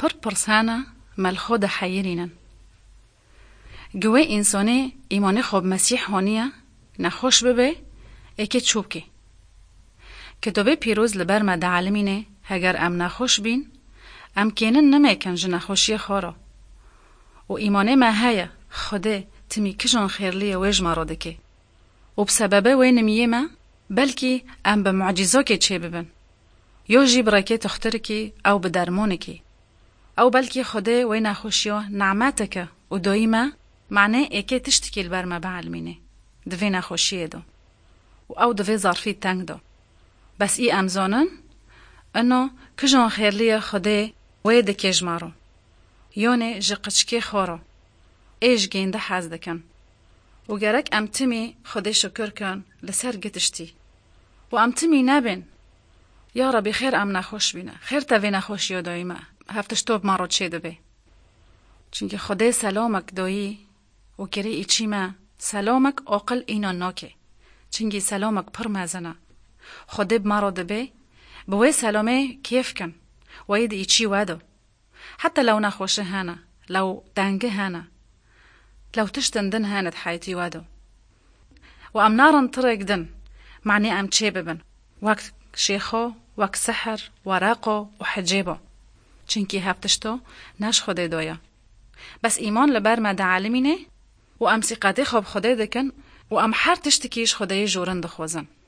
پرسانه مل خود حیرینن. گوه انسانی ایمان خوب مسیح هانیه نخوش ببه اکی چوب که. کتابه پیروز لبر مده علمینه هگر ام نخوش بین ام کینن نمیکن جه نخوشی خارا. و ایمانه ما هیا خوده تمی کجان خیرلی ویج مراده که. و بسببه وی نمیه ما بلکی ام به معجزه که چه ببن. یا جی برکه تختر که او به درمانه که. او بلکی خوده وی نخوشیا نعمته که و دایما معنی اکی تشتکیل بر ما بعلمینه. دوی نخوشیه دو. و او دوی ظرفی تنگ دو. بس ای امزانن انو کجان خیرلی خوده وی دکیج مارو. یعنی جقچکی خورو. ایش گینده حز دکن. و گرک امتمی خوده شکر کن لسر گتشتی. و امتمی نبین. یا ربی خیر ام نخوش بینه. خیر تاوی نخوش یا دایما. هفتش توب مارو چه دبی. چونکه خوده سلامک دایی و کری ایچی ما سلامک عقل اینا ناکه. چونکه سلامک پر مزنه. خوده بمارو دبی بوی سلامه کیف کن. وید ایچی وادو. حتی لو نخوشه هنه. لو دنگه هنه. لو تشتندن هاند حياتي وادو. وام نارن طرق دن معني ام چه ببن وقت شيخو وقت سحر وراقو وحجيبو چنكي هفتشتو ناش خوده دويا بس ايمان لبر مده عالمينه و ام سيقاتي خوب خوده دكن و ام حر تشتكيش خوده جورن دخوزن